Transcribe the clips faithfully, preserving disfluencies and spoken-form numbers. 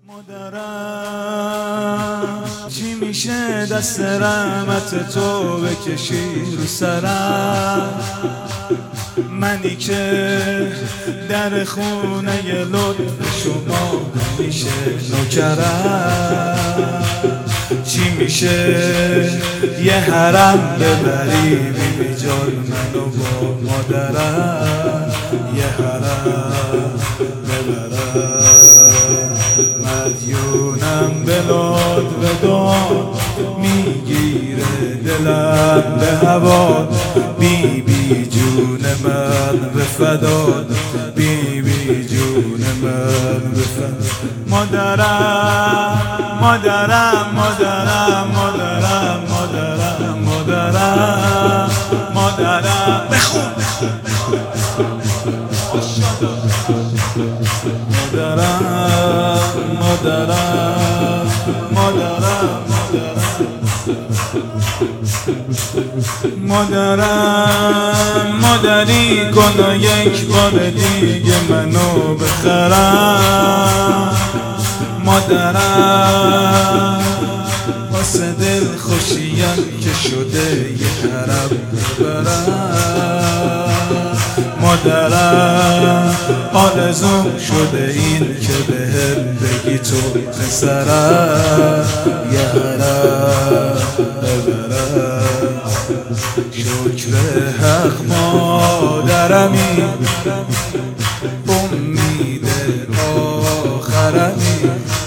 مادرم چی میشه دست رحمت تو بکشی رو سرم، منی که در خونه لطف شما میشه نوکرم. چی میشه یه حرم ببری بی جان منو با مادرم، یه حرم ببرم. مدیونم به لطف داد میگیره دلم به هوا، بی بی جون من به فداد، بی بی جون من به فداد. مادرم مادرم مادرم مادرم مادرم مادرم مادرم بخون مادرم مادرم مادرم مادرم مادری کن یک بار دیگه منو بخرم. مادرم واسه دل خوشیم که شده یه حرم ببرم. مادرم آرزوم شده این که بهم بگی تو پسرم، یه حرم ببرم. شکر حق مادرمی، امید آخرمی،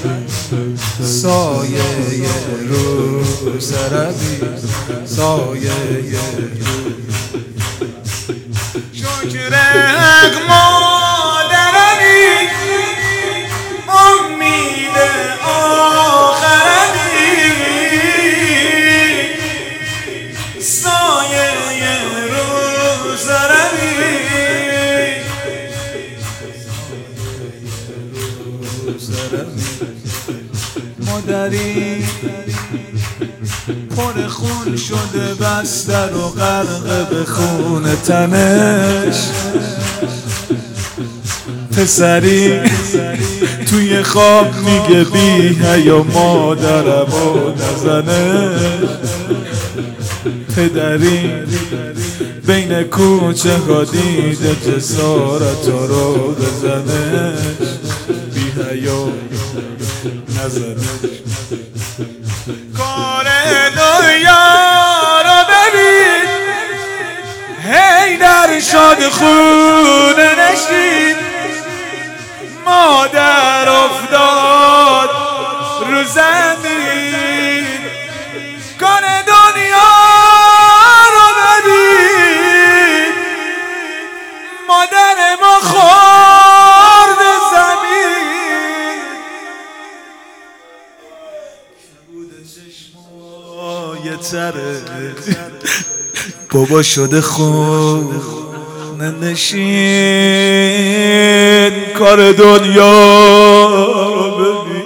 سایه رو سرمی، سایه رو. شکر حق مادرمی، امید آخرمی، سایه رو سرمی. مادری پر خون شده بستر و غرق به خون تنش، پسری توی خواب میگه بی حیا مادرم و نزنش. پدری بین کوچه ها دیده جسارت رو بزنش، بی حیا نزنش. کار دنیا رو ببین هی در شاد خونه نشین، مادر افتاد رو زمین. کار دنیا رو ببین مادر ما خورد زمین. کبود چشمای تره بابا شده خونه نشین. کار دنیا رو ببین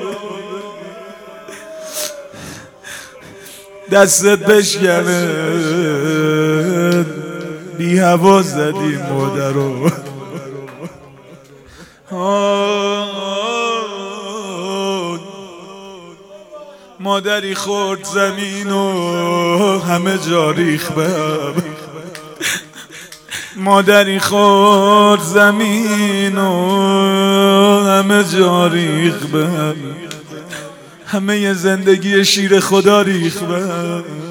دستت بشکنه، بی هوا زدی مادر رو. مادری خورد زمین و همه جا ریخ بهم، مادری خورد زمین و همه جا ریخ بهم، همه ی زندگی شیر خدا ریخ بهم.